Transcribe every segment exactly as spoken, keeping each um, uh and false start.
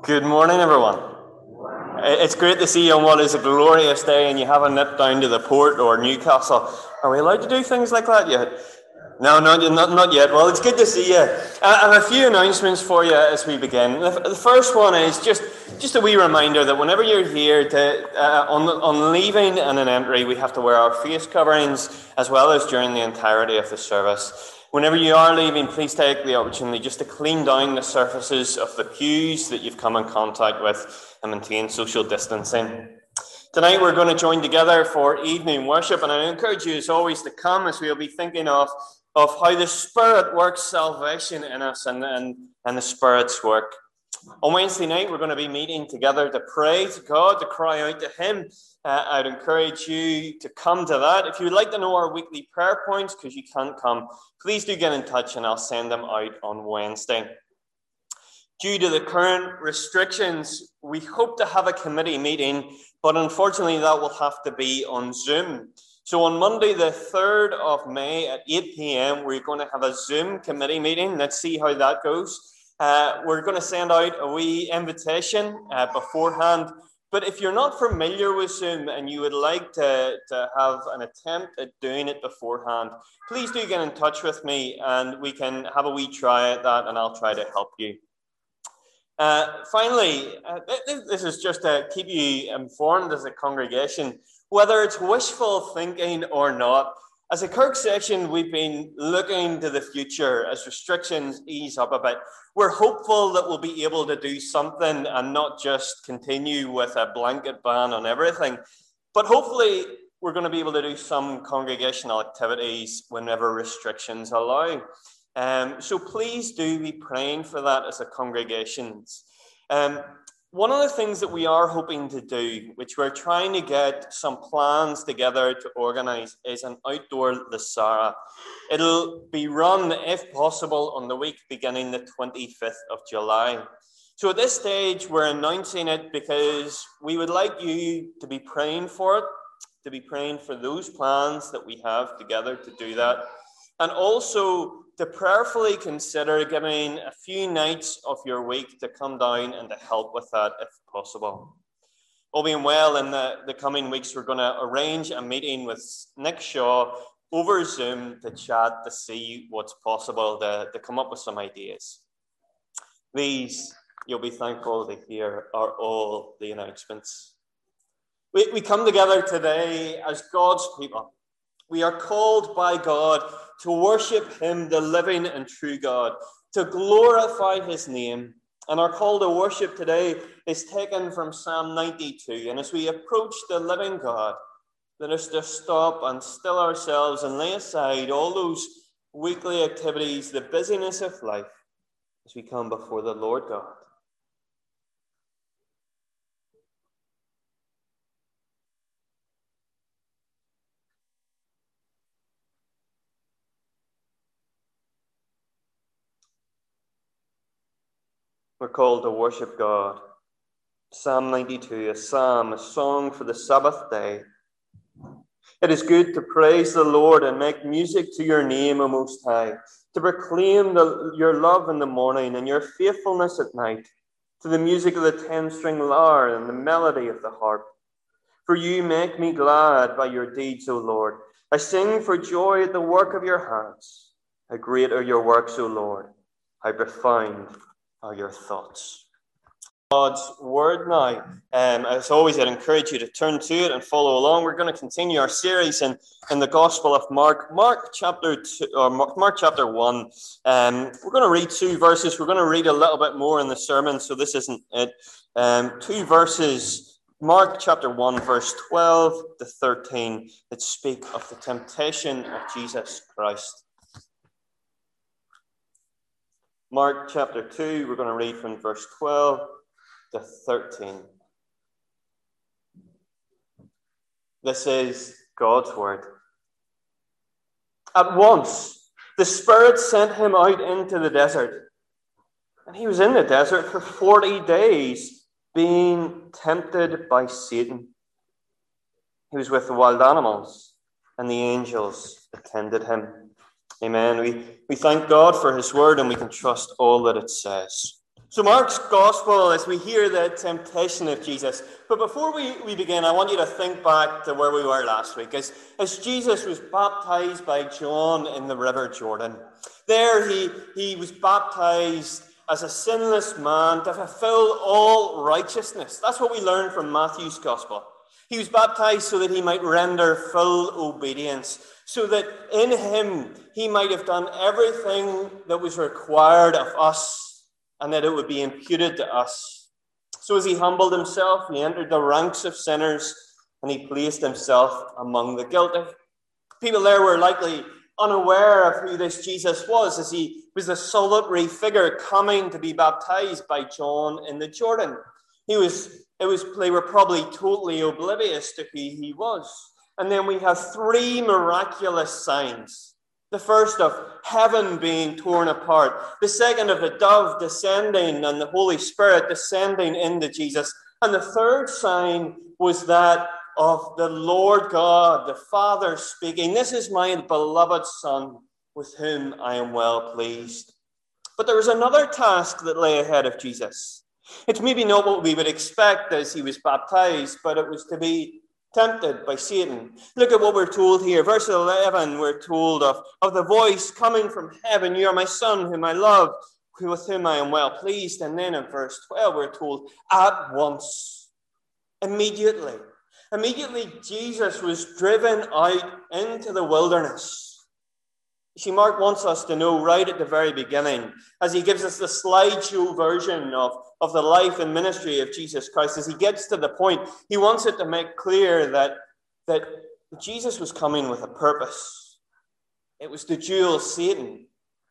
Good morning, everyone. It's great to see you on what is a glorious day, and you haven't nipped down to the port or Newcastle. Are we allowed to do things like that yet? No, not, not, not yet. Well, it's good to see you. I have a few announcements for you as we begin. The first one is just, just a wee reminder that whenever you're here, to, uh, on, on leaving and an entry, we have to wear our face coverings as well as during the entirety of the service. Whenever you are leaving, please take the opportunity just to clean down the surfaces of the pews that you've come in contact with and maintain social distancing. Tonight we're going to join together for evening worship, and I encourage you as always to come as we'll be thinking of, of how the Spirit works salvation in us and, and, and the Spirit's work. On Wednesday night we're going to be meeting together to pray to God, to cry out to Him. Uh, I'd encourage you to come to that. If you would like to know our weekly prayer points, because you can't come, please do get in touch and I'll send them out on Wednesday. Due to the current restrictions, we hope to have a committee meeting, but unfortunately that will have to be on Zoom. So on Monday, the third of May at eight p.m, we're going to have a Zoom committee meeting. Let's see how that goes. Uh, we're going to send out a wee invitation uh, beforehand. But if you're not familiar with Zoom and you would like to, to have an attempt at doing it beforehand, please do get in touch with me and we can have a wee try at that and I'll try to help you. Uh, finally, uh, this is just to keep you informed as a congregation, whether it's wishful thinking or not. As a Kirk section, we've been looking to the future as restrictions ease up a bit. We're hopeful that we'll be able to do something and not just continue with a blanket ban on everything. But hopefully, we're going to be able to do some congregational activities whenever restrictions allow. Um, so please do be praying for that as a congregation. Um, One of the things that we are hoping to do, which we're trying to get some plans together to organise, is an outdoor Lasara. It'll be run, if possible, on the week beginning the twenty-fifth of July. So at this stage, we're announcing it because we would like you to be praying for it, to be praying for those plans that we have together to do that, and also to prayerfully consider giving a few nights of your week to come down and to help with that if possible. All being well, in the, the coming weeks, we're going to arrange a meeting with Nick Shaw over Zoom to chat, to see what's possible, to, to come up with some ideas. These, you'll be thankful to hear, are all the announcements. We, we come together today as God's people. We are called by God to worship Him, the living and true God, to glorify His name. And our call to worship today is taken from Psalm ninety-two. And as we approach the living God, let us just stop and still ourselves and lay aside all those weekly activities, the busyness of life, as we come before the Lord God. We're called to worship God. Psalm ninety-two, a psalm, a song for the Sabbath day. It is good to praise the Lord and make music to your name, O Most High, to proclaim the, your love in the morning and your faithfulness at night, to the music of the ten-string lyre and the melody of the harp. For you make me glad by your deeds, O Lord. I sing for joy at the work of your hands. How great are your works, O Lord. How profound are your thoughts. God's word now. Um, as always, I'd encourage you to turn to it and follow along. We're going to continue our series in, in the Gospel of Mark, Mark chapter two, or Mark, Mark chapter one. Um, we're going to read two verses. We're going to read a little bit more in the sermon, so this isn't it. Um, two verses, Mark chapter one, verse twelve to thirteen, that speak of the temptation of Jesus Christ. Mark chapter two, we're going to read from verse twelve to thirteen. This is God's word. At once, the Spirit sent him out into the desert. And he was in the desert for forty days, being tempted by Satan. He was with the wild animals, and the angels attended him. Amen. We, we thank God for his word, and we can trust all that it says. So Mark's gospel, as we hear the temptation of Jesus. But before we, we begin, I want you to think back to where we were last week. As, as Jesus was baptized by John in the River Jordan. There he, he was baptized as a sinless man to fulfill all righteousness. That's what we learn from Matthew's gospel. He was baptized so that he might render full obedience, so that in him he might have done everything that was required of us, and that it would be imputed to us. So as he humbled himself, he entered the ranks of sinners, and he placed himself among the guilty. People there were likely unaware of who this Jesus was, as he was a solitary figure coming to be baptized by John in the Jordan. He was, it was, they were probably totally oblivious to who he was. And then we have three miraculous signs. The first of heaven being torn apart. The second of the dove descending and the Holy Spirit descending into Jesus. And the third sign was that of the Lord God, the Father speaking, "This is my beloved Son, with whom I am well pleased." But there was another task that lay ahead of Jesus. It's maybe not what we would expect as he was baptized, but it was to be tempted by Satan. Look at what we're told here. Verse eleven, we're told of, of the voice coming from heaven, "You are my Son, whom I love, with whom I am well pleased." And then in verse twelve, we're told, at once, immediately. Immediately, Jesus was driven out into the wilderness. You see, Mark wants us to know right at the very beginning, as he gives us the slideshow version of, of the life and ministry of Jesus Christ, as he gets to the point, he wants it to make clear that, that Jesus was coming with a purpose. It was to duel Satan.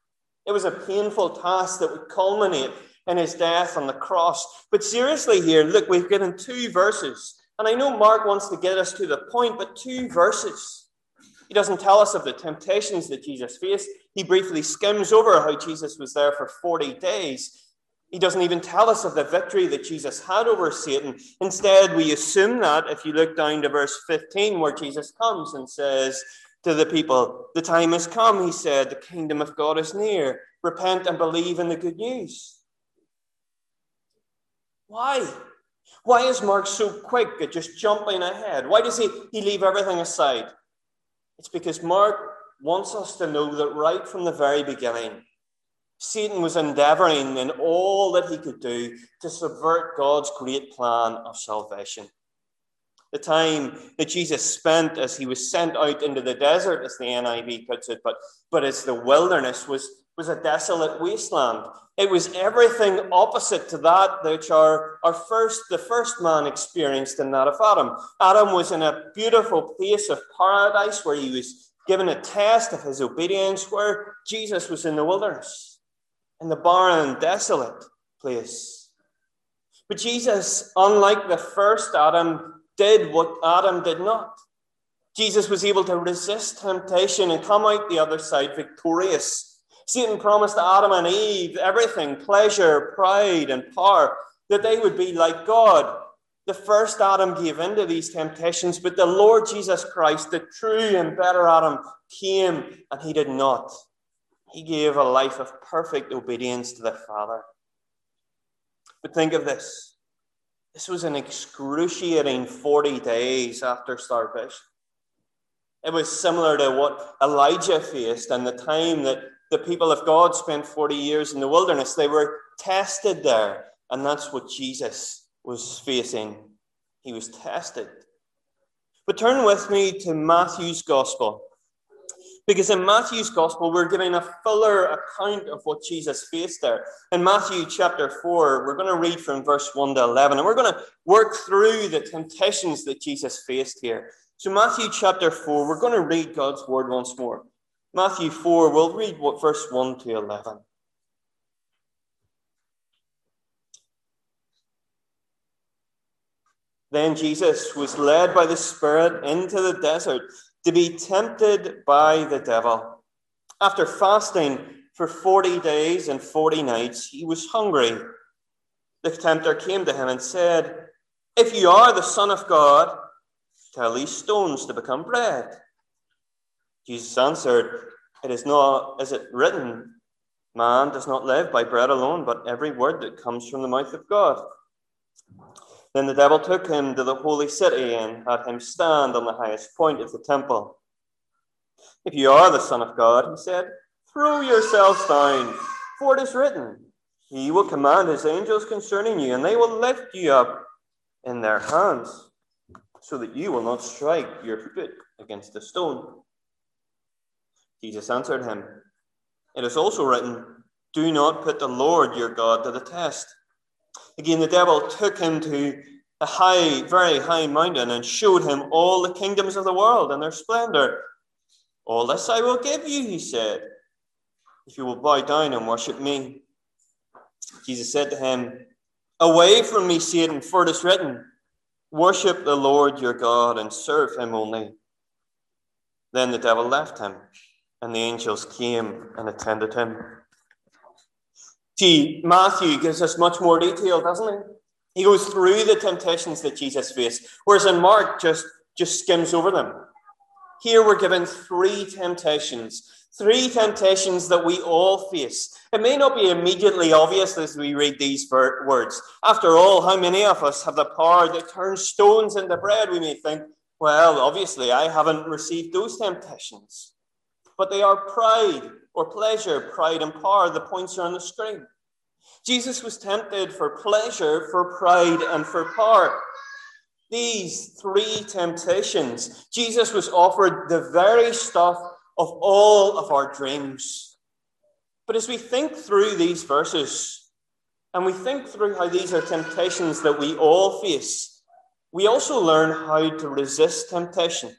It was a painful task that would culminate in his death on the cross. But seriously here, look, we've given two verses. And I know Mark wants to get us to the point, but two verses. He doesn't tell us of the temptations that Jesus faced. He briefly skims over how Jesus was there for forty days. He doesn't even tell us of the victory that Jesus had over Satan. Instead, we assume that if you look down to verse fifteen, where Jesus comes and says to the people, "The time has come," he said, "the kingdom of God is near. Repent and believe in the good news." Why? Why is Mark so quick at just jumping ahead? Why does he, he leave everything aside? It's because Mark wants us to know that right from the very beginning, Satan was endeavoring in all that he could do to subvert God's great plan of salvation. The time that Jesus spent as he was sent out into the desert, as the N I V puts it, but, but as the wilderness was, was a desolate wasteland. It was everything opposite to that which our, our first, the first man experienced in that of Adam. Adam was in a beautiful place of paradise where he was given a test of his obedience, where Jesus was in the wilderness, in the barren, desolate place. But Jesus, unlike the first Adam, did what Adam did not. Jesus was able to resist temptation and come out the other side victorious. Satan promised Adam and Eve everything, pleasure, pride, and power, that they would be like God. The first Adam gave in to these temptations, but the Lord Jesus Christ, the true and better Adam, came and he did not. He gave a life of perfect obedience to the Father. But think of this. This was an excruciating forty days after starvation. It was similar to what Elijah faced and the time that the people of God spent forty years in the wilderness. They were tested there, and that's what Jesus was facing. He was tested. But turn with me to Matthew's Gospel, because in Matthew's Gospel, we're giving a fuller account of what Jesus faced there. In Matthew chapter four, we're going to read from verse one to eleven, and we're going to work through the temptations that Jesus faced here. So Matthew chapter four, we're going to read God's word once more. Matthew four, we'll read what verse one to eleven. Then Jesus was led by the Spirit into the desert to be tempted by the devil. After fasting for forty days and forty nights, he was hungry. The tempter came to him and said, "If you are the Son of God, tell these stones to become bread." Jesus answered, "It is not, is it written, Man does not live by bread alone, but every word that comes from the mouth of God. Then the devil took him to the holy city and had him stand on the highest point of the temple. If you are the Son of God, he said, throw yourselves down, for it is written, he will command his angels concerning you, and they will lift you up in their hands, so that you will not strike your foot against a stone. Jesus answered him, it is also written, do not put the Lord your God to the test. Again, the devil took him to a high, very high mountain and showed him all the kingdoms of the world and their splendor. All this I will give you, he said, if you will bow down and worship me. Jesus said to him, away from me, Satan, for it is written, worship the Lord your God and serve him only. Then the devil left him, and the angels came and attended him. See, Matthew gives us much more detail, doesn't he? He goes through the temptations that Jesus faced, whereas in Mark just, just skims over them. Here we're given three temptations, three temptations that we all face. It may not be immediately obvious as we read these words. After all, how many of us have the power that turns stones into bread? We may think, well, obviously I haven't received those temptations. But they are pride or pleasure, pride and power. The points are on the screen. Jesus was tempted for pleasure, for pride, and for power. These three temptations, Jesus was offered the very stuff of all of our dreams. But as we think through these verses, and we think through how these are temptations that we all face, we also learn how to resist temptation.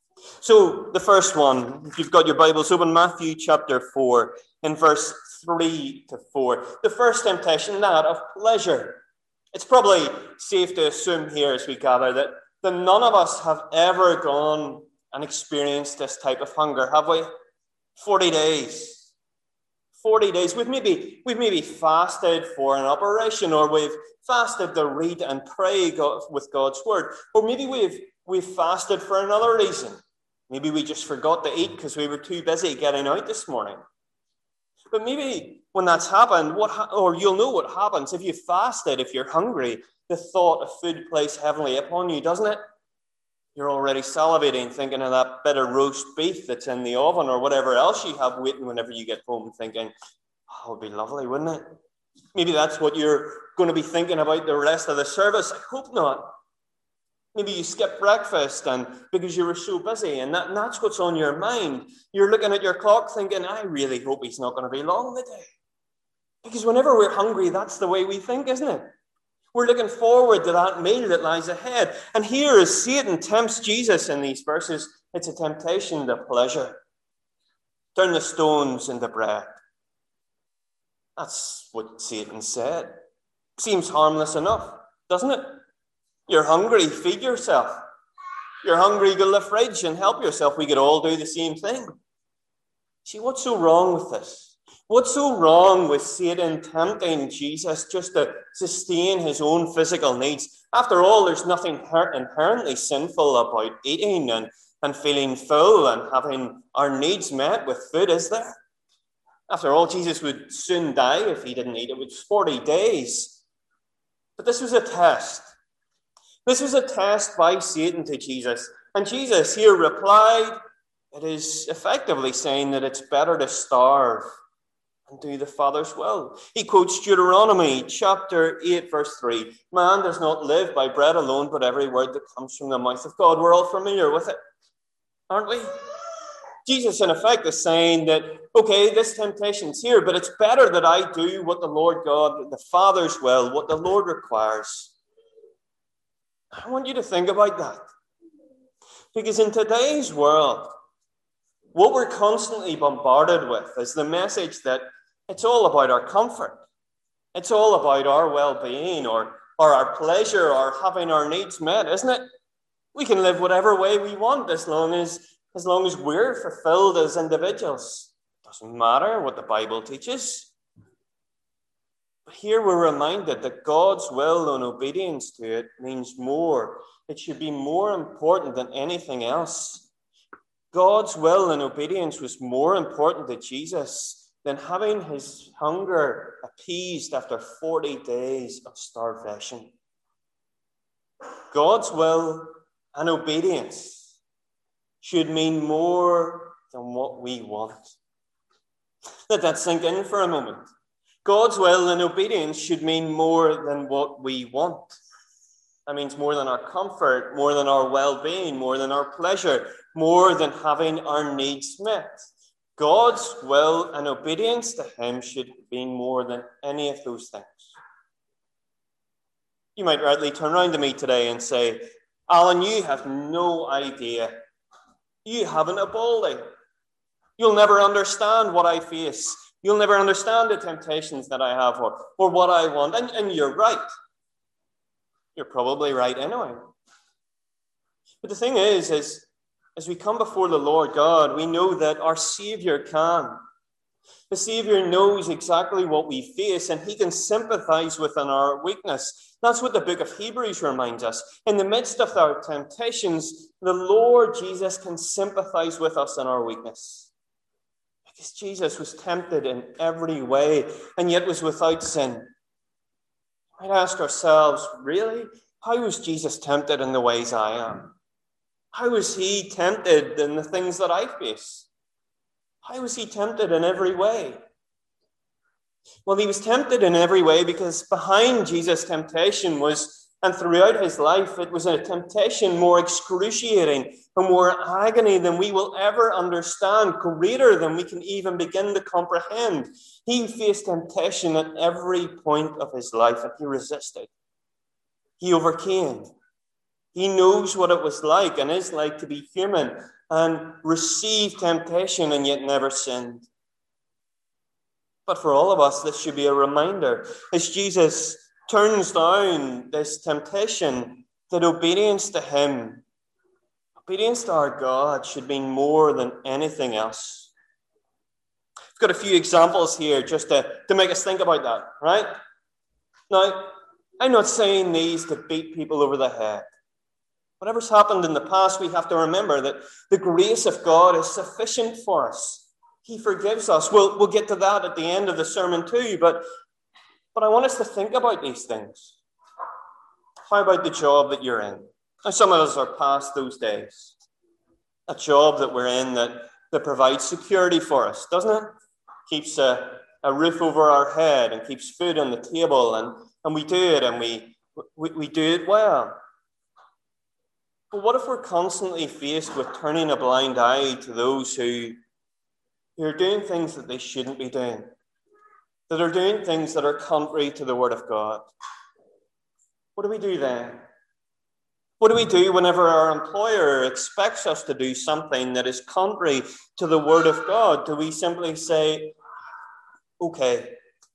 So the first one, if you've got your Bibles open, Matthew chapter four, in verse three to four. The first temptation, that of pleasure. It's probably safe to assume here as we gather that, that none of us have ever gone and experienced this type of hunger, have we? forty days. forty days. We've maybe, we've maybe fasted for an operation, or we've fasted to read and pray God, with God's word. Or maybe we've, we've fasted for another reason. Maybe we just forgot to eat because we were too busy getting out this morning. But maybe when that's happened, what ha- or you'll know what happens if you fasted, if you're hungry, the thought of food plays heavily upon you, doesn't it? You're already salivating, thinking of that bit of roast beef that's in the oven or whatever else you have waiting whenever you get home, thinking, oh, it would be lovely, wouldn't it? Maybe that's what you're going to be thinking about the rest of the service. I hope not. Maybe you skipped breakfast and because you were so busy, and, that, and that's what's on your mind. You're looking at your clock thinking, I really hope he's not going to be long today. Because whenever we're hungry, that's the way we think, isn't it? We're looking forward to that meal that lies ahead. And here, as Satan tempts Jesus in these verses, it's a temptation to pleasure. Turn the stones into bread. That's what Satan said. Seems harmless enough, doesn't it? You're hungry, feed yourself. You're hungry, go to the fridge and help yourself. We could all do the same thing. See, what's so wrong with this? What's so wrong with Satan tempting Jesus just to sustain his own physical needs? After all, there's nothing inherently sinful about eating and, and feeling full and having our needs met with food, is there? After all, Jesus would soon die if he didn't eat. It was forty days. But this was a test. This was a test by Satan to Jesus. And Jesus here replied, it is effectively saying that it's better to starve and do the Father's will. He quotes Deuteronomy chapter eight, verse three. Man does not live by bread alone, but every word that comes from the mouth of God. We're all familiar with it, aren't we? Jesus, in effect, is saying that, okay, this temptation's here, but it's better that I do what the Lord God, the Father's will, what the Lord requires. I want you to think about that. Because in today's world, what we're constantly bombarded with is the message that it's all about our comfort. It's all about our well-being or, or our pleasure or having our needs met, isn't it? We can live whatever way we want as long as, as long as we're fulfilled as individuals. It doesn't matter what the Bible teaches. But here we're reminded that God's will and obedience to it means more. It should be more important than anything else. God's will and obedience was more important to Jesus than having his hunger appeased after forty days of starvation. God's will and obedience should mean more than what we want. Let that sink in for a moment. God's will and obedience should mean more than what we want. That means more than our comfort, more than our well-being, more than our pleasure, more than having our needs met. God's will and obedience to him should mean more than any of those things. You might rightly turn around to me today and say, Alan, you have no idea. You haven't a baldy. You'll never understand what I face. You'll never understand the temptations that I have or, or what I want. And, and you're right. You're probably right anyway. But the thing is, is, as we come before the Lord God, we know that our Savior can. The Savior knows exactly what we face, and he can sympathize within our weakness. That's what the book of Hebrews reminds us. In the midst of our temptations, the Lord Jesus can sympathize with us in our weakness. Because Jesus was tempted in every way, and yet was without sin. We might ask ourselves, really? How was Jesus tempted in the ways I am? How was he tempted in the things that I face? How was he tempted in every way? Well, he was tempted in every way because behind Jesus' temptation was, and throughout his life, it was a temptation more excruciating and more agony than we will ever understand, greater than we can even begin to comprehend. He faced temptation at every point of his life, and he resisted. He overcame. He knows what it was like and is like to be human and receive temptation and yet never sinned. But for all of us, this should be a reminder. As Jesus turns down this temptation, that obedience to him, obedience to our God, should mean more than anything else. I've got a few examples here just to, to make us think about that, right? Now, I'm not saying these to beat people over the head. Whatever's happened in the past, we have to remember that the grace of God is sufficient for us. He forgives us. We'll, we'll get to that at the end of the sermon too, but, but I want us to think about these things. How about the job that you're in? Now, some of us are past those days. A job that we're in that, that provides security for us, doesn't it? Keeps a, a roof over our head and keeps food on the table, and, and we do it, and we, we, we do it well. But what if we're constantly faced with turning a blind eye to those who, who are doing things that they shouldn't be doing, that are doing things that are contrary to the Word of God? What do we do then? What do we do whenever our employer expects us to do something that is contrary to the Word of God? Do we simply say, okay?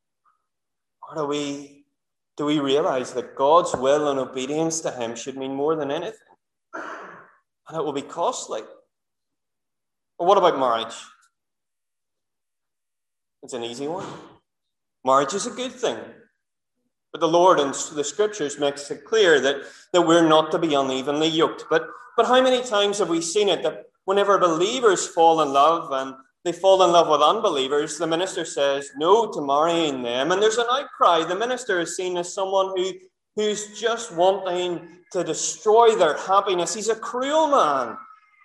Or do we, do we realize that God's will and obedience to him should mean more than anything? And it will be costly. Or what about marriage? It's an easy one. Marriage is a good thing. But the Lord in the Scriptures makes it clear that, that we're not to be unevenly yoked. But, but how many times have we seen it that whenever believers fall in love and they fall in love with unbelievers, the minister says no to marrying them, and there's an outcry. The minister is seen as someone who, who's just wanting to destroy their happiness. He's a cruel man.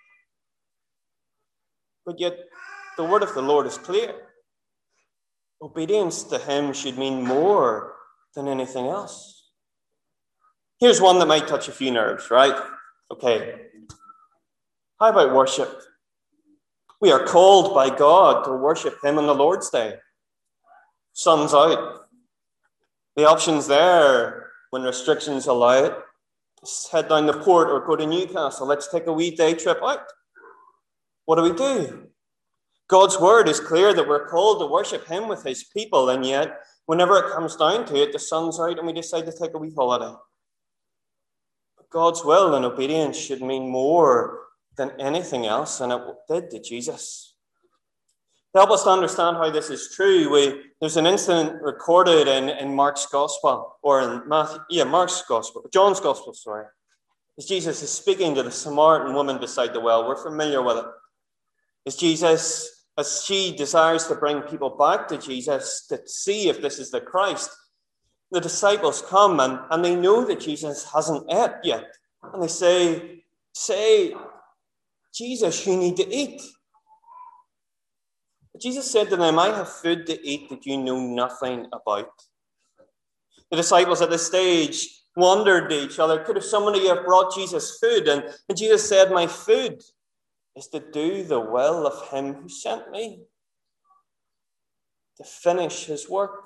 But yet, the word of the Lord is clear. Obedience to him should mean more than anything else. Here's one that might touch a few nerves, right? Okay. How about worship? We are called by God to worship him on the Lord's Day. Sun's out. The options there, when restrictions allow it, is head down the port or go to Newcastle. Let's take a wee day trip out. What do we do? God's word is clear that we're called to worship him with his people, and yet, whenever it comes down to it, the sun's out and we decide to take a wee holiday. But God's will and obedience should mean more than anything else, and it did to Jesus. To help us to understand how this is true, we, there's an incident recorded in, in Mark's Gospel, or in Matthew, yeah, Mark's Gospel, John's Gospel, sorry. As Jesus is speaking to the Samaritan woman beside the well, we're familiar with it. As Jesus as she desires to bring people back to Jesus to see if this is the Christ, the disciples come and, and they know that Jesus hasn't ate yet. And they say, say, Jesus, you need to eat. But Jesus said to them, I have food to eat that you know nothing about. The disciples at this stage wondered to each other, could have somebody have brought Jesus food? And, and Jesus said, my food is to do the will of him who sent me, to finish his work.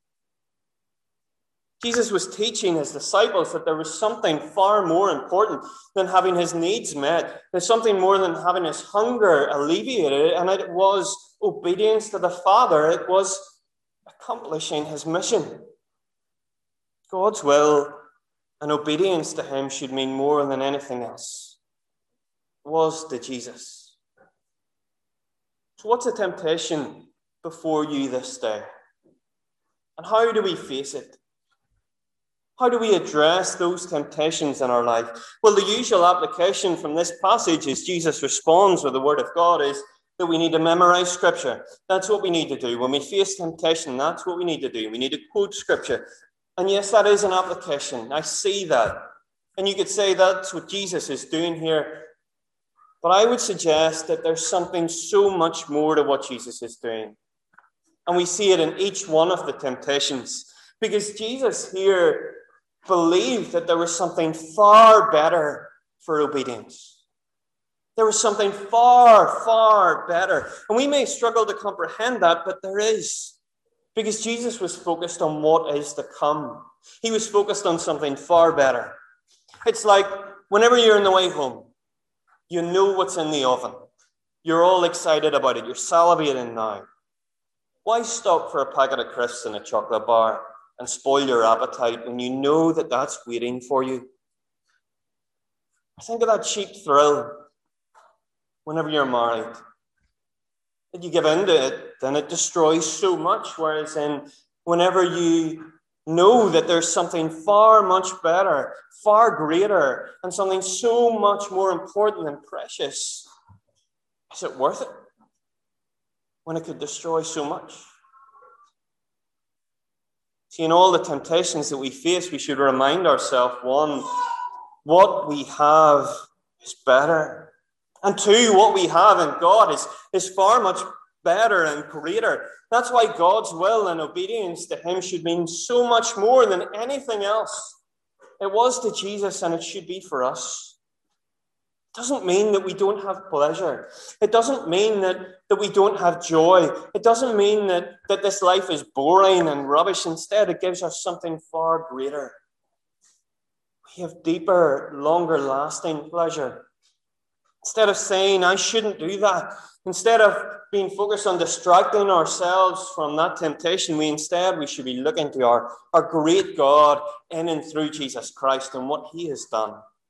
Jesus was teaching his disciples that there was something far more important than having his needs met. There's something more than having his hunger alleviated, and it was obedience to the Father. It was accomplishing his mission. God's will and obedience to him should mean more than anything else. It was to Jesus. So what's the temptation before you this day? And how do we face it? How do we address those temptations in our life? Well, the usual application from this passage as Jesus responds with the word of God is that we need to memorize Scripture. That's what we need to do. When we face temptation, that's what we need to do. We need to quote Scripture. And yes, that is an application. I see that. And you could say that's what Jesus is doing here. But I would suggest that there's something so much more to what Jesus is doing. And we see it in each one of the temptations. Because Jesus here believed that there was something far better for obedience. There was something far, far better. And we may struggle to comprehend that, but there is. Because Jesus was focused on what is to come. He was focused on something far better. It's like whenever you're on the way home, you know what's in the oven. You're all excited about it. You're salivating now. Why stop for a packet of crisps and a chocolate bar and spoil your appetite when you know that that's waiting for you? Think of that cheap thrill whenever you're married. If you give in to it, then it destroys so much. Whereas in whenever you know that there's something far much better, far greater, and something so much more important and precious, is it worth it when it could destroy so much? See, in all the temptations that we face, we should remind ourselves, one, what we have is better. And two, what we have in God is, is far much better and greater. That's why God's will and obedience to him should mean so much more than anything else. It was to Jesus, and it should be for us. It doesn't mean that we don't have pleasure. It doesn't mean that, that we don't have joy. It doesn't mean that, that this life is boring and rubbish. Instead, it gives us something far greater. We have deeper, longer lasting pleasure. Instead of saying, I shouldn't do that, instead of being focused on distracting ourselves from that temptation, we instead, we should be looking to our, our great God in and through Jesus Christ and what he has done.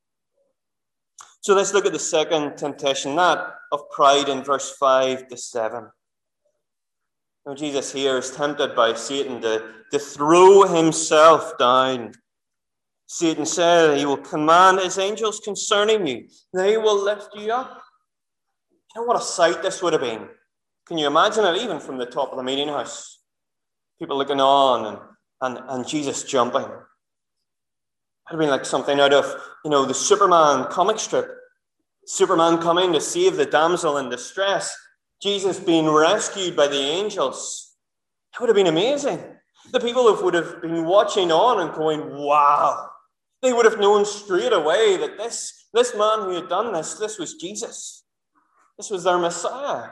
So let's look at the second temptation, that of pride in verse five to seven. Now, Jesus here is tempted by Satan to, to throw himself down. Satan said he will command his angels concerning you. They will lift you up. You know what a sight this would have been? Can you imagine it even from the top of the meeting house? People looking on and, and, and Jesus jumping. It would have been like something out of, you know, the Superman comic strip. Superman coming to save the damsel in distress. Jesus being rescued by the angels. It would have been amazing. The people would have been watching on and going, wow. They would have known straight away that this, this man who had done this, this was Jesus. This was their Messiah.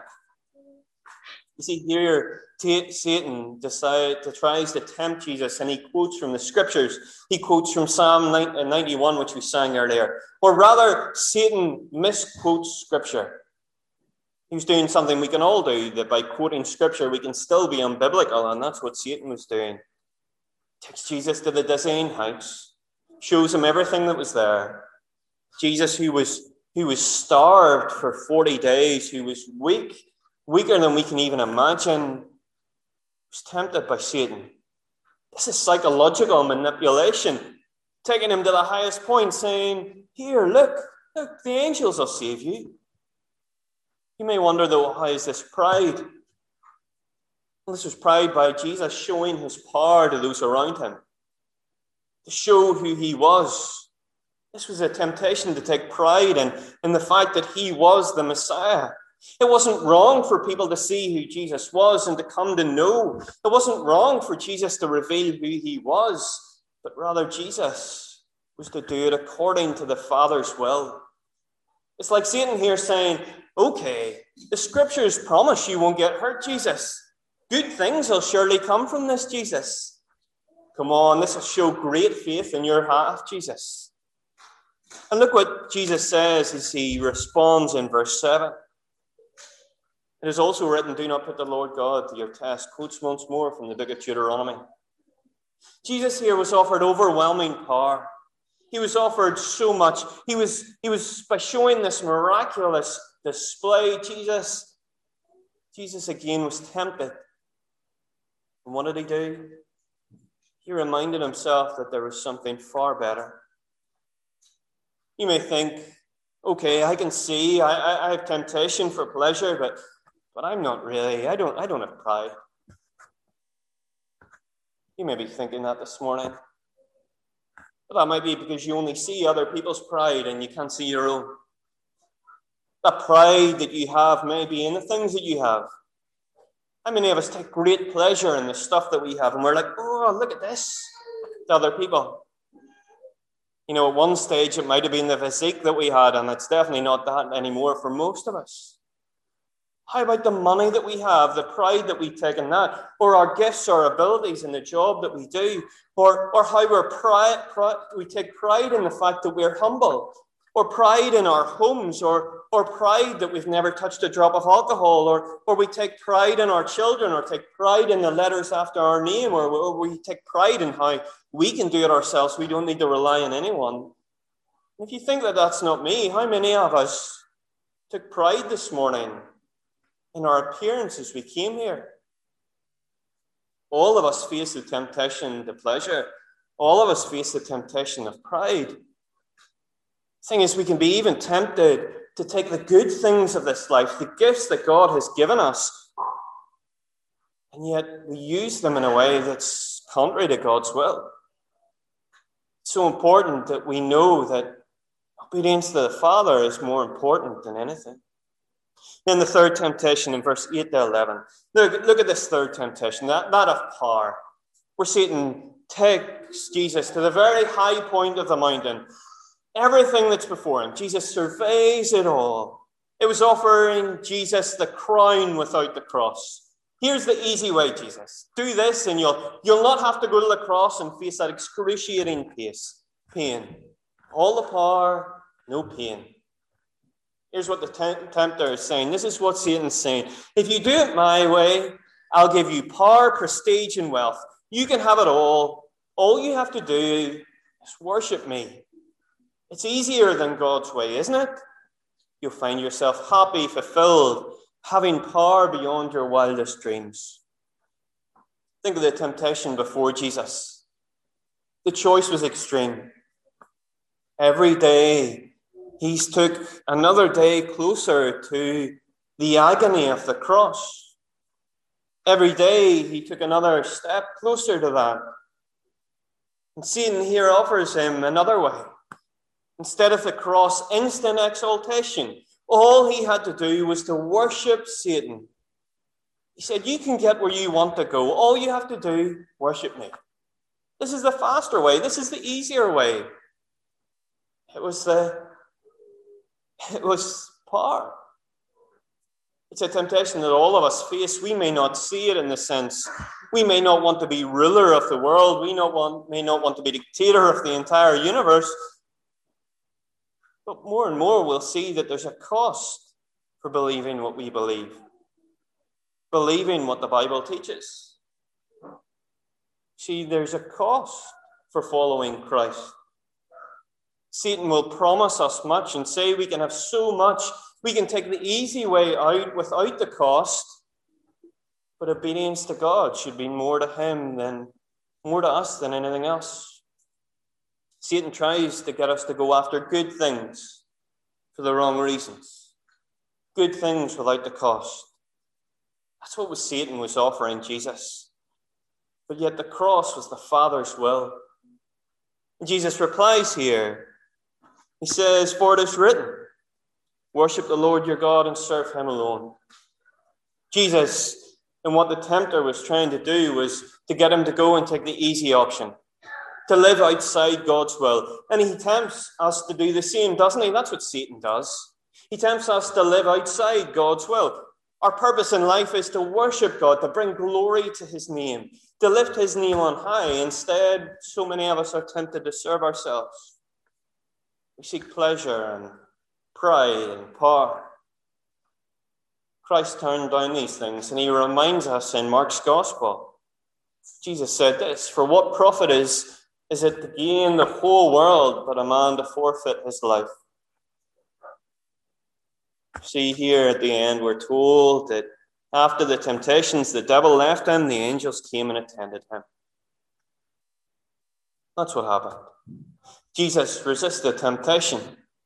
You see, here Satan decide, tries to tempt Jesus, and he quotes from the Scriptures. He quotes from Psalm ninety-one, which we sang earlier. Or rather, Satan misquotes Scripture. He was doing something we can all do, that by quoting Scripture, we can still be unbiblical, and that's what Satan was doing. Takes Jesus to the dizzying heights. Shows him everything that was there. Jesus, who was, who was starved for forty days, who was weak, weaker than we can even imagine, was tempted by Satan. This is psychological manipulation, taking him to the highest point, saying, here, look, look, the angels will save you. You may wonder, though, how is this pride? Well, this was pride by Jesus showing his power to those around him, to show who he was. This was a temptation to take pride in, in the fact that he was the Messiah. It wasn't wrong for people to see who Jesus was and to come to know. It wasn't wrong for Jesus to reveal who he was, but rather Jesus was to do it according to the Father's will. It's like Satan here saying, okay, the scriptures promise you won't get hurt, Jesus. Good things will surely come from this, Jesus. Come on, this will show great faith in your heart, Jesus. And look what Jesus says as he responds in verse seven. It is also written, do not put the Lord God to your test. Quotes once more from the book of Deuteronomy. Jesus here was offered overwhelming power. He was offered so much. He was, he was by showing this miraculous display, Jesus, Jesus again was tempted. And what did he do? He reminded himself that there was something far better. You may think, okay, I can see, I, I, I have temptation for pleasure, but, but I'm not really, I don't, I don't have pride. You may be thinking that this morning. But that might be because you only see other people's pride and you can't see your own. That pride that you have may be in the things that you have. How many of us take great pleasure in the stuff that we have and we're like, oh, look at this, to other people? You know, at one stage it might have been the physique that we had, and it's definitely not that anymore for most of us. How about the money that we have, the pride that we take in that, or our gifts, our abilities in the job that we do, or, or how we're pride, pride, we take pride in the fact that we're humble, or pride in our homes, or, or pride that we've never touched a drop of alcohol, or, or we take pride in our children, or take pride in the letters after our name, or, or we take pride in how we can do it ourselves. We don't need to rely on anyone. If you think that that's not me, how many of us took pride this morning in our appearance as we came here? All of us face the temptation to pleasure. All of us face the temptation of pride. The thing is, we can be even tempted to take the good things of this life, the gifts that God has given us, and yet we use them in a way that's contrary to God's will. It's so important that we know that obedience to the Father is more important than anything. Then the third temptation in verse eight to eleven. Look, look at this third temptation, that, that of power, where Satan takes Jesus to the very high point of the mountain. Everything that's before him, Jesus surveys it all. It was offering Jesus the crown without the cross. Here's the easy way, Jesus. Do this and you'll, you'll not have to go to the cross and face that excruciating pace, pain. All the power, no pain. Here's what the tempter is saying. This is what Satan's saying. If you do it my way, I'll give you power, prestige, and wealth. You can have it all. All you have to do is worship me. It's easier than God's way, isn't it? You'll find yourself happy, fulfilled, having power beyond your wildest dreams. Think of the temptation before Jesus. The choice was extreme. Every day, He's took another day closer to the agony of the cross. Every day he took another step closer to that. And Satan here offers him another way. Instead of the cross, instant exaltation. All he had to do was to worship Satan. He said, you can get where you want to go. All you have to do, worship me. This is the faster way. This is the easier way. It was the It was power. It's a temptation that all of us face. We may not see it in the sense, we may not want to be ruler of the world. We not want, may not want to be dictator of the entire universe. But more and more we'll see that there's a cost for believing what we believe. Believing what the Bible teaches. See, there's a cost for following Christ. Satan will promise us much and say we can have so much. We can take the easy way out without the cost. But obedience to God should be more to him than, more to us than anything else. Satan tries to get us to go after good things for the wrong reasons. good things without the cost. That's what was Satan was offering Jesus. But yet the cross was the Father's will. And Jesus replies here. He says, for it is written, worship the Lord your God and serve him alone. Jesus, and what the tempter was trying to do was to get him to go and take the easy option, to live outside God's will. And he tempts us to do the same, doesn't he? That's what Satan does. He tempts us to live outside God's will. Our purpose in life is to worship God, to bring glory to his name, to lift his name on high. Instead, so many of us are tempted to serve ourselves. We seek pleasure and pride and power. Christ turned down these things, and he reminds us in Mark's Gospel. Jesus said this, for what profit is, is it to gain the whole world, but a man to forfeit his life? See here at the end, we're told that after the temptations, the devil left him, the angels came and attended him. That's what happened. Jesus resisted temptation.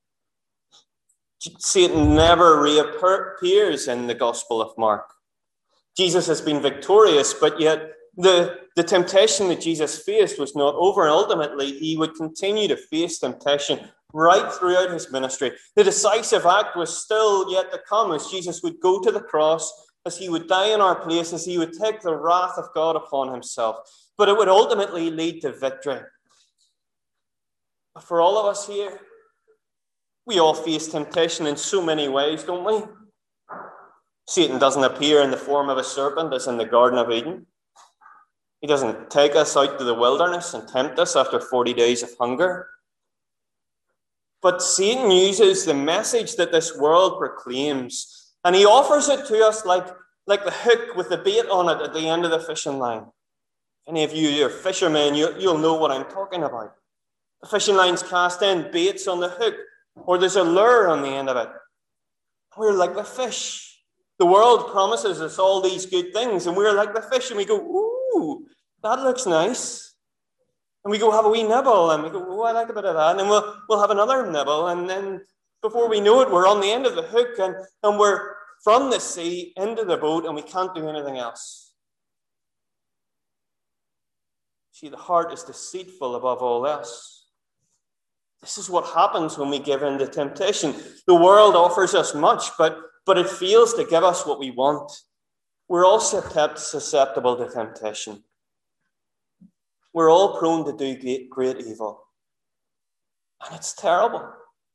Satan never reappears in the Gospel of Mark. Jesus has been victorious, but yet the, the temptation that Jesus faced was not over. And ultimately, he would continue to face temptation right throughout his ministry. The decisive act was still yet to come as Jesus would go to the cross, as he would die in our place, as he would take the wrath of God upon himself. But it would ultimately lead to victory. But for all of us here, we all face temptation in so many ways, don't we? Satan doesn't appear in the form of a serpent as in the Garden of Eden. He doesn't take us out to the wilderness and tempt us after forty days of hunger. But Satan uses the message that this world proclaims, and he offers it to us like, like the hook with the bait on it at the end of the fishing line. Any of you are fishermen, you, you'll know what I'm talking about. The fishing line's cast in, baits on the hook, or there's a lure on the end of it. We're like the fish. The world promises us all these good things, and we're like the fish, and we go, ooh, that looks nice. And we go have a wee nibble, and we go, oh, I like a bit of that. And then we'll, we'll have another nibble, and then before we know it, we're on the end of the hook, and, and we're from the sea into the boat, and we can't do anything else. See, the heart is deceitful above all else. This is what happens when we give in to temptation. The world offers us much, but, but it fails to give us what we want. We're also kept susceptible to temptation. We're all prone to do great, great evil. And it's terrible.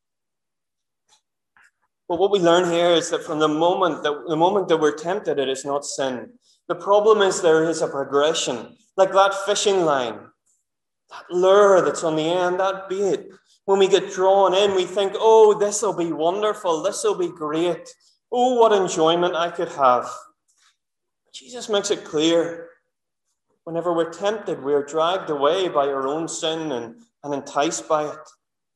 But what we learn here is that from the moment that the moment that we're tempted, it is not sin. The problem is there is a progression, like that fishing line, that lure that's on the end, that bait. When we get drawn in, we think, oh, this will be wonderful. This will be great. Oh, what enjoyment I could have. Jesus makes it clear. Whenever we're tempted, we're dragged away by our own sin and, and enticed by it.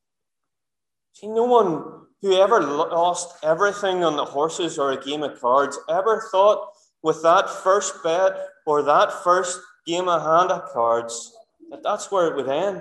See, no one who ever lost everything on the horses or a game of cards ever thought with that first bet or that first game of hand of cards that that's where it would end.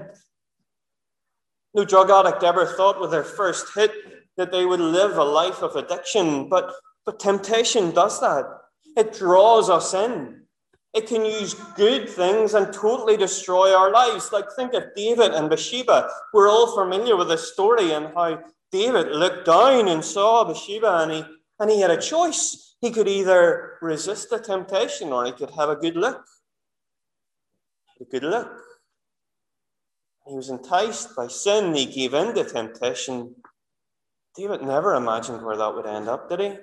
No drug addict ever thought with their first hit that they would live a life of addiction, but, but temptation does that. It draws us in. It can use good things and totally destroy our lives. Like think of David and Bathsheba. We're all familiar with this story and how David looked down and saw Bathsheba and he, and he had a choice. He could either resist the temptation or he could have a good look. A good look. He was enticed by sin. He gave in to temptation. David never imagined where that would end up, did he?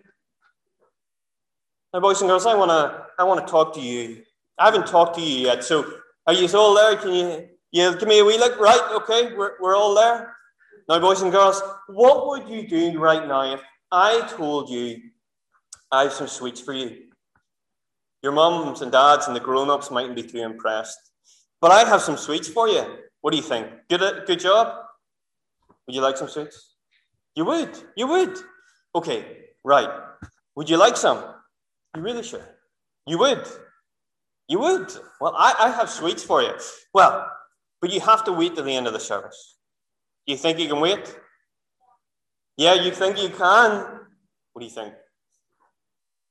Now, boys and girls, I want to I want to talk to you. I haven't talked to you yet, so are you all there? Can you, you give me a wee look? Right, okay, we're, we're all there. Now, boys and girls, what would you do right now if I told you I have some sweets for you? Your mums and dads and the grown-ups mightn't be too impressed, but I have some sweets for you. What do you think? Good, good job? Would you like some sweets? You would, you would. Okay, right. Would you like some? You really should. You would. You would. Well, I, I have sweets for you. Well, but you have to wait till the end of the service. Do you think you can wait? Yeah, you think you can? What do you think?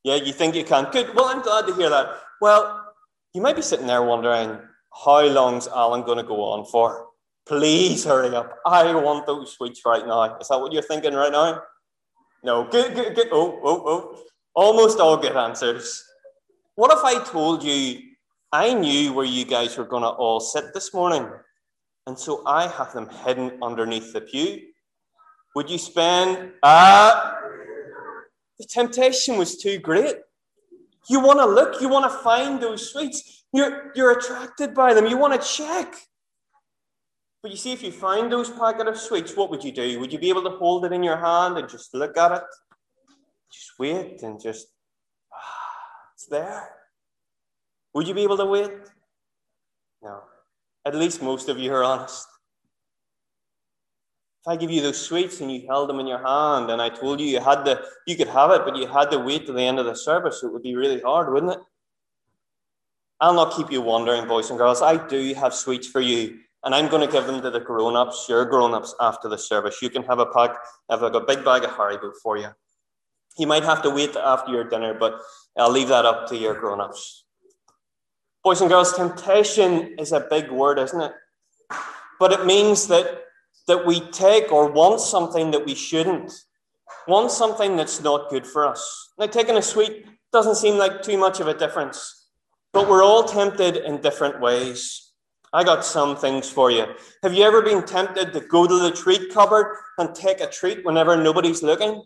Yeah, you think you can. Good. Well, I'm glad to hear that. Well, you might be sitting there wondering, how long's Alan going to go on for? Please hurry up. I want those sweets right now. Is that what you're thinking right now? No. Good, good, good. Oh, oh, oh. Almost all good answers. What if I told you I knew where you guys were going to all sit this morning, and so I have them hidden underneath the pew? Would you spend... Ah! The temptation was too great. You want to look, you want to find those sweets. You're, you're attracted by them. You want to check. But you see, if you find those packet of sweets, what would you do? Would you be able to hold it in your hand and just look at it? Just wait and just, ah, it's there. Would you be able to wait? No. At least most of you are honest. If I give you those sweets and you held them in your hand and I told you you had to, you could have it, but you had to wait till the end of the service, it would be really hard, wouldn't it? I'll not keep you wondering, boys and girls. I do have sweets for you, and I'm going to give them to the grown-ups, your grown-ups, after the service. You can have a pack, have like a big bag of Haribo for you. You might have to wait after your dinner, but I'll leave that up to your grown-ups. Boys and girls, temptation is a big word, isn't it? But it means that that we take or want something that we shouldn't, want something that's not good for us. Now, taking a sweet doesn't seem like too much of a difference, but we're all tempted in different ways. I got some things for you. Have you ever been tempted to go to the treat cupboard and take a treat whenever nobody's looking?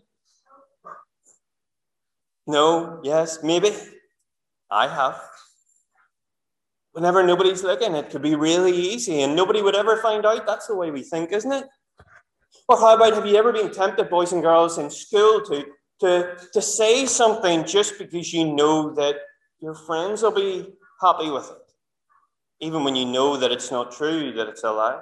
No? Yes? Maybe? I have. Whenever nobody's looking, it could be really easy and nobody would ever find out. That's the way we think, isn't it? Or how about, have you ever been tempted, boys and girls, in school to, to, to say something just because you know that your friends will be happy with it, even when you know that it's not true, that it's a lie?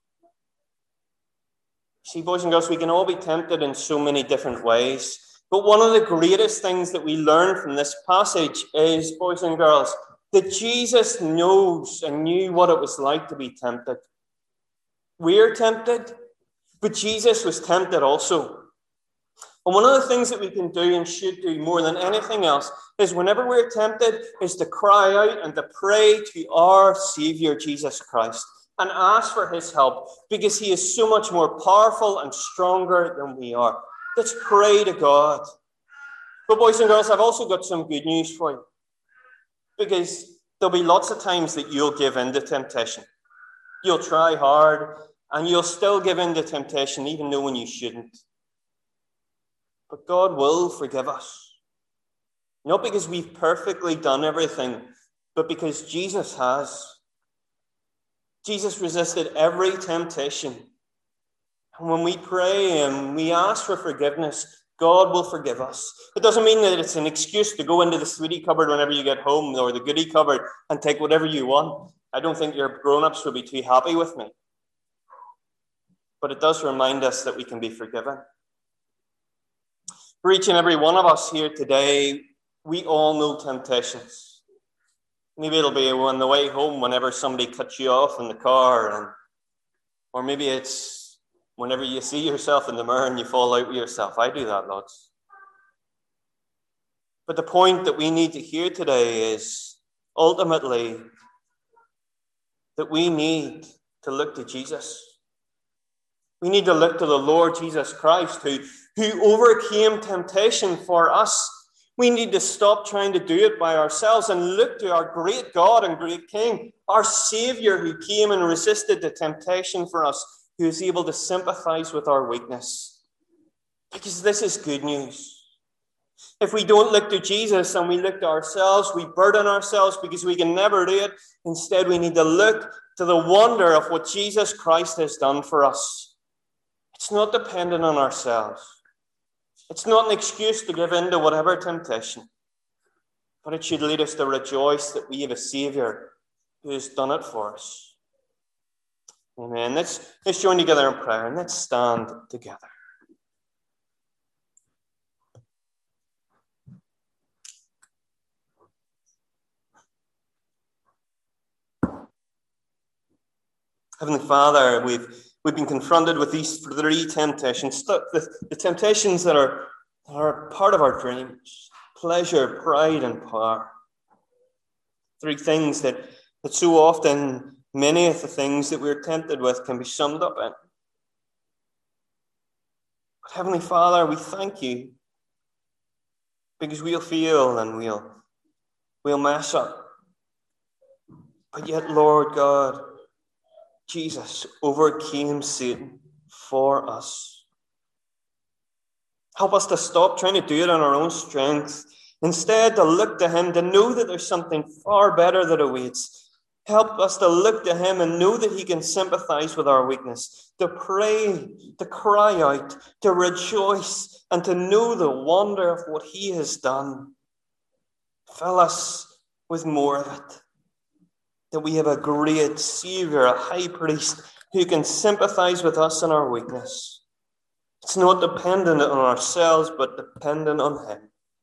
See, boys and girls, we can all be tempted in so many different ways. But one of the greatest things that we learn from this passage is, boys and girls, that Jesus knows and knew what it was like to be tempted. We're tempted, but Jesus was tempted also. And one of the things that we can do and should do more than anything else is whenever we're tempted is to cry out and to pray to our Savior, Jesus Christ, and ask for his help, because he is so much more powerful and stronger than we are. Let's pray to God. But boys and girls, I've also got some good news for you. Because there'll be lots of times that you'll give in to temptation. You'll try hard, and you'll still give in to temptation, even knowing you shouldn't. But God will forgive us. Not because we've perfectly done everything, but because Jesus has. Jesus resisted every temptation. And when we pray and we ask for forgiveness, God will forgive us. It doesn't mean that it's an excuse to go into the sweetie cupboard whenever you get home or the goodie cupboard and take whatever you want. I don't think your grown-ups would be too happy with me. But it does remind us that we can be forgiven. For each and every one of us here today, we all know temptations. Maybe it'll be on the way home whenever somebody cuts you off in the car, and, or maybe it's whenever you see yourself in the mirror and you fall out with yourself. I do that lots. But the point that we need to hear today is ultimately that we need to look to Jesus. We need to look to the Lord Jesus Christ, who, who overcame temptation for us. We need to stop trying to do it by ourselves and look to our great God and great King, our Savior, who came and resisted the temptation for us, who is able to sympathize with our weakness. Because this is good news. If we don't look to Jesus and we look to ourselves, we burden ourselves because we can never do it. Instead, we need to look to the wonder of what Jesus Christ has done for us. It's not dependent on ourselves. It's not an excuse to give in to whatever temptation. But it should lead us to rejoice that we have a Savior who has done it for us. Amen. Let's, let's join together in prayer and let's stand together. Heavenly Father, we've, we've been confronted with these three temptations, the, the temptations that are, are part of our dreams, pleasure, pride, and power. Three things that, that so often many of the things that we're tempted with can be summed up in. But Heavenly Father, we thank you because we'll fail and we'll, we'll mess up. But yet, Lord God, Jesus overcame Satan for us. Help us to stop trying to do it on our own strength. Instead, to look to him, to know that there's something far better that awaits. Help us to look to him and know that he can sympathize with our weakness, to pray, to cry out, to rejoice, and to know the wonder of what he has done. Fill us with more of it, that we have a great Savior, a high priest, who can sympathize with us in our weakness. It's not dependent on ourselves, but dependent on him.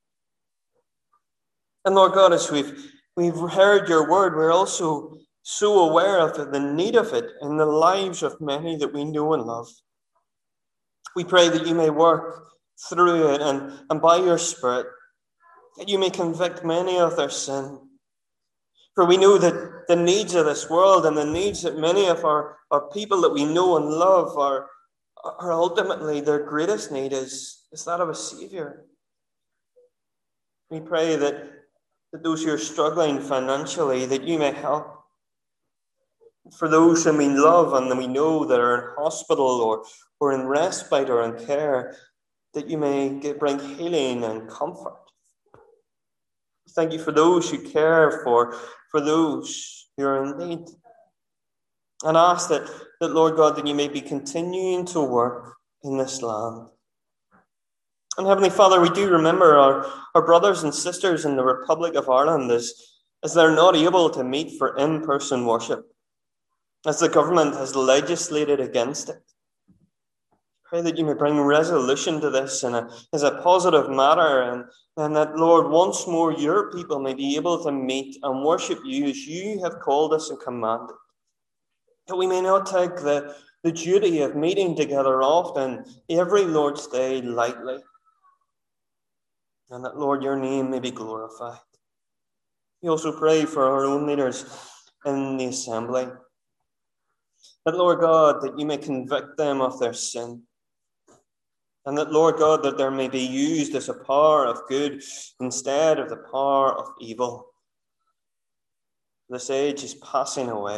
And Lord God, as we've, we've heard your word, we're also so aware of the need of it in the lives of many that we know and love. We pray that you may work through it and, and by your Spirit, that you may convict many of their sin. For we know that the needs of this world and the needs that many of our, our people that we know and love are, are ultimately their greatest need is, is that of a Savior. We pray that, that those who are struggling financially, that you may help. For those whom we love and that we know that are in hospital or, or in respite or in care, that you may get, bring healing and comfort. Thank you for those who care for, for those who are in need. And ask that, that, Lord God, that you may be continuing to work in this land. And Heavenly Father, we do remember our, our brothers and sisters in the Republic of Ireland as, as they're not able to meet for in-person worship, as the government has legislated against it. Pray that you may bring resolution to this in a, as a positive matter, and, and that, Lord, once more your people may be able to meet and worship you as you have called us and commanded. That we may not take the, the duty of meeting together often, every Lord's Day, lightly. And that, Lord, your name may be glorified. We also pray for our own leaders in the assembly. That, Lord God, that you may convict them of their sin. And that, Lord God, that there may be used as a power of good instead of the power of evil. This age is passing away.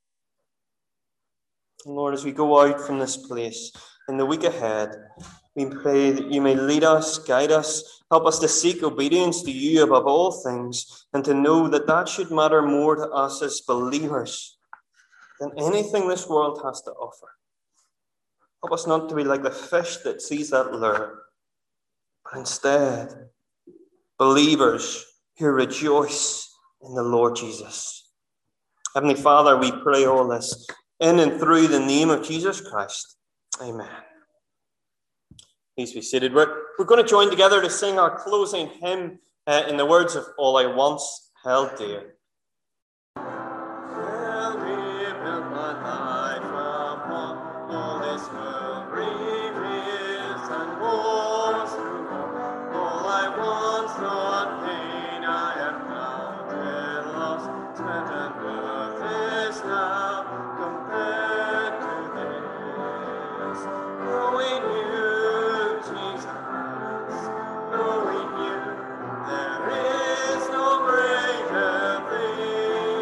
And Lord, as we go out from this place in the week ahead, we pray that you may lead us, guide us, help us to seek obedience to you above all things, and to know that that should matter more to us as believers than anything this world has to offer. Help us not to be like the fish that sees that lure, but instead believers who rejoice in the Lord Jesus. Heavenly Father, we pray all this in and through the name of Jesus Christ. Amen. Please be seated. We're, we're going to join together to sing our closing hymn uh, in the words of All I Once Held Dear.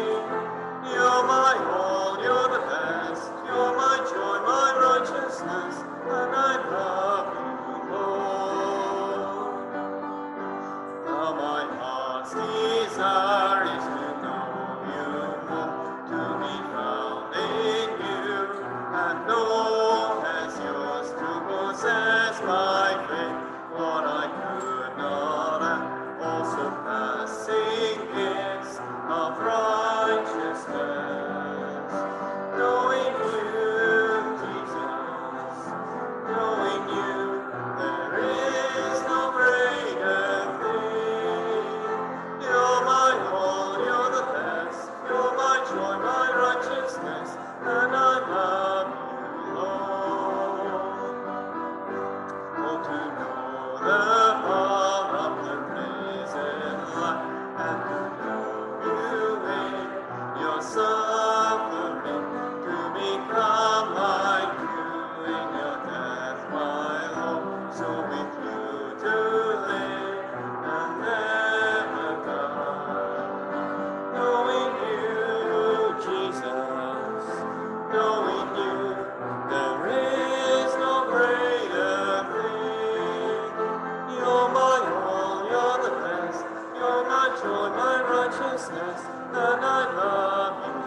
You're my joy, my righteousness. righteousness, and I love you,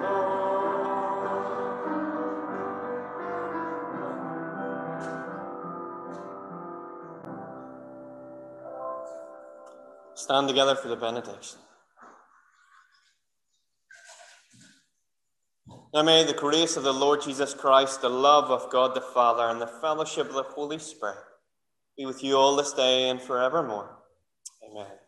Lord. Stand together for the benediction. Now may the grace of the Lord Jesus Christ, the love of God the Father, and the fellowship of the Holy Spirit be with you all this day and forevermore. Amen.